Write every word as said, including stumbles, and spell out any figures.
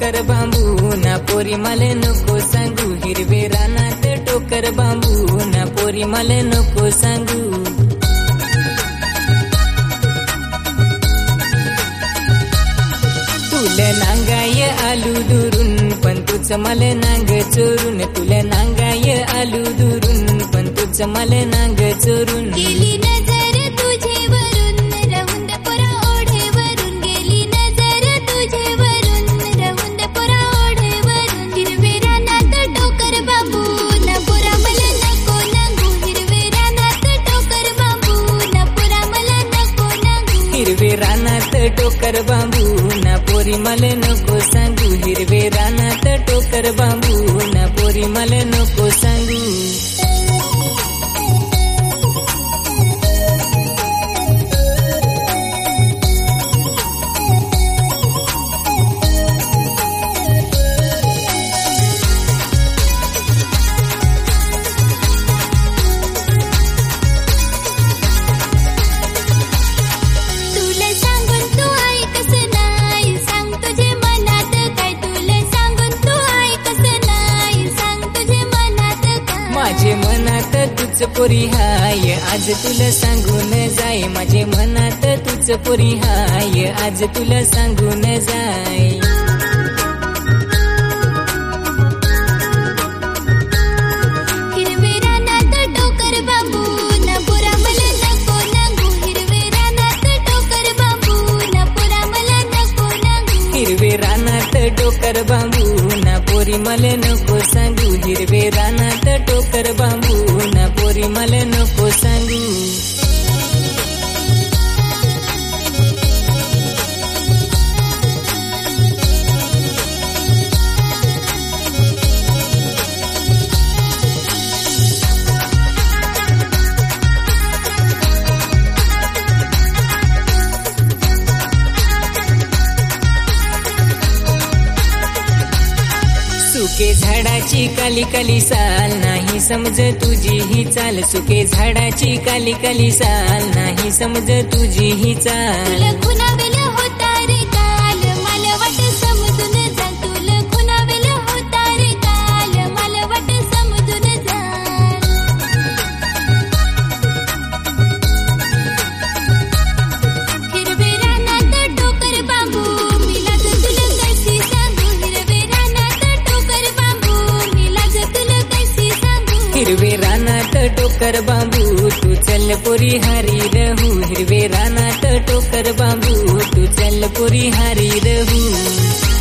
टोकर बांबू ना पोरी मला नको सांगू, हिरवे रानात टोकर बांबू ना पोरी मला नको सांगू. तुला नांगाय आलू दुरून पण तुझं मला नांग चोरून, तुला नांगाय आलू दुरून पण तुझं मला नांग चोरून. गेली नजर तुझेवरून राहून दे पोरा ओढेवरून, गेली नजर तुझेवरून राहून दे पोरा ओढेवरून. हिरवे रानात टोकर बांबू ना पोरा मला नको नांगू, हिरवे रानात टोकर बांबू ना पोरा मला नको नांगू. हिरवे रानात टोकर बांबू ना पोरी मला नको सांगू, हिरवे रानात टोकर बांबू ना पोरी मला नको सांगू. माझे मनात तुझ पोरी हाय आज तुला सांगून जाय, माझे मनात तुझ पोरी हाय आज तुला सांगून जाय. हिरवे रानात टोकर बांबू ना पोरा मला नको नांगू, हिरवे रानात टोकर बांबू ना पोरा मला नको नांगू. हिरवे रानात टोकर बांबू ना पोरी मला नको सांगू, हिरवे रानात टोकर बांबू ना पोरी मला नको सांगू. सुके झाडाची काली काली साल नाही समज तुझी ही चाल, सुके झाडाची काली काली साल नाही समज तुझी ही चाल. तुला खुणावेला होता रे काल मला वाट समजून जा, तुला खुणावेला होता रे काल मला वाट समजून जा. हिरवे रानात टोकर बांबू मी लाज तुला कशी सांगू, हिरवे रानात टोकर बांबू मी लाज तुला कशी सांगू. हिरवे रानात टोकर बांबू तू चल पोरी हारी रहू, हिरवे रानात टोकर बांबू तू चल पोरी हारी रहू.